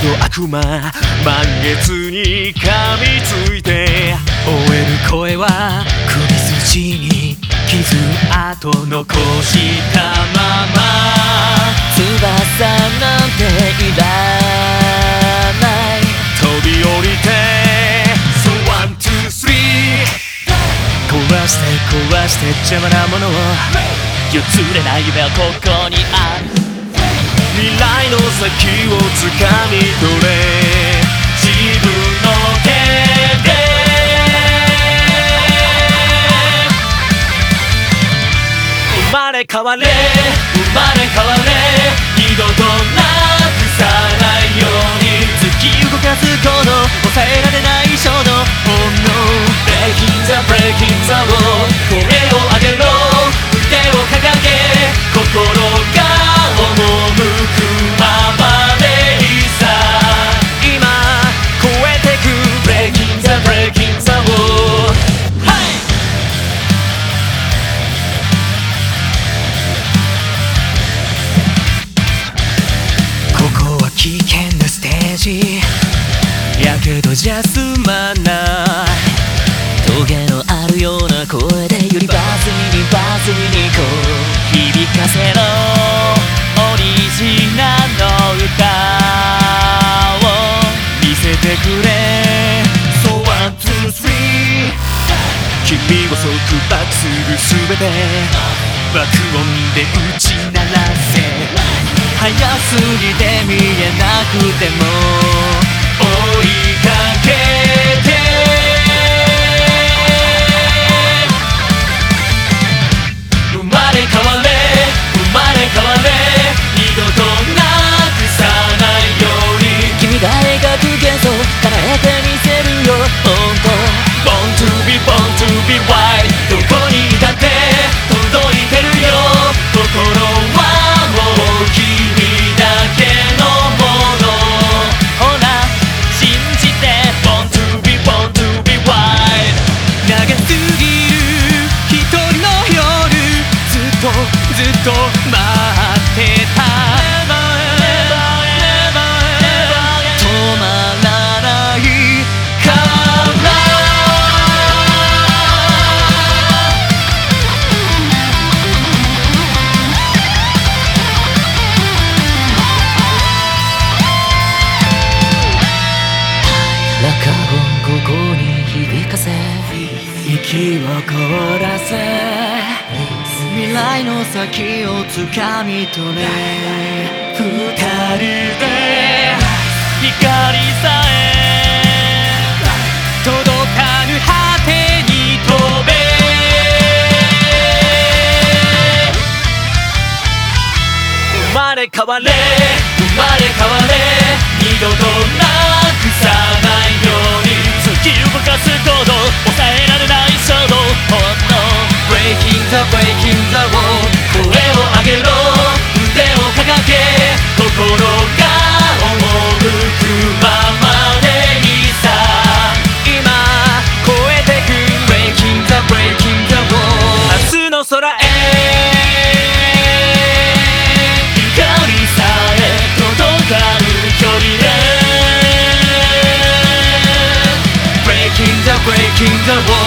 の悪魔満月に噛みついて吠える声は首筋に傷跡残したまま翼なんていらない飛び降りて So 1, 2, 3壊して邪魔なものを譲れない夢はここにある未来の先を掴み取れ自分の手で生まれ変われ二度となくさないように突き動かすこの抑えられない衝動 Oh no Breaking the wall 声を上げろ腕を掲げ心が赴くままでいいさ今超えてく Breaking the wall ここは危険なステージやけどじゃ済まないトゲのあるような声でよりバズにこう響かせろオリジナルの歌を見せてくれ So 1, 2, 3君を束縛する全て爆音で打ち鳴らせ早すぎて見えなくても追いかけて生まれ変われ二度となくさないように君が描く幻想叶えてみせるよ本当 Born to be wild どこにいたって届いてるよ心はもう君だけのものほら信じて Born to be wild 長すぎる一人の夜ずっと待ってた止まらないから平かごここに響かせ息を凍らせ未来の先を掴み取れ二人で光さえ届かぬ果てに飛べ生まれ変われ二度となくさないように突き動かす行動抑えられない衝動 Oh no Breaking the wall 声を上げろ腕を掲げ心が赴くままでいいさ今超えてく Breaking the wall 明日の空へ光さえ届かぬ距離で Breaking the wall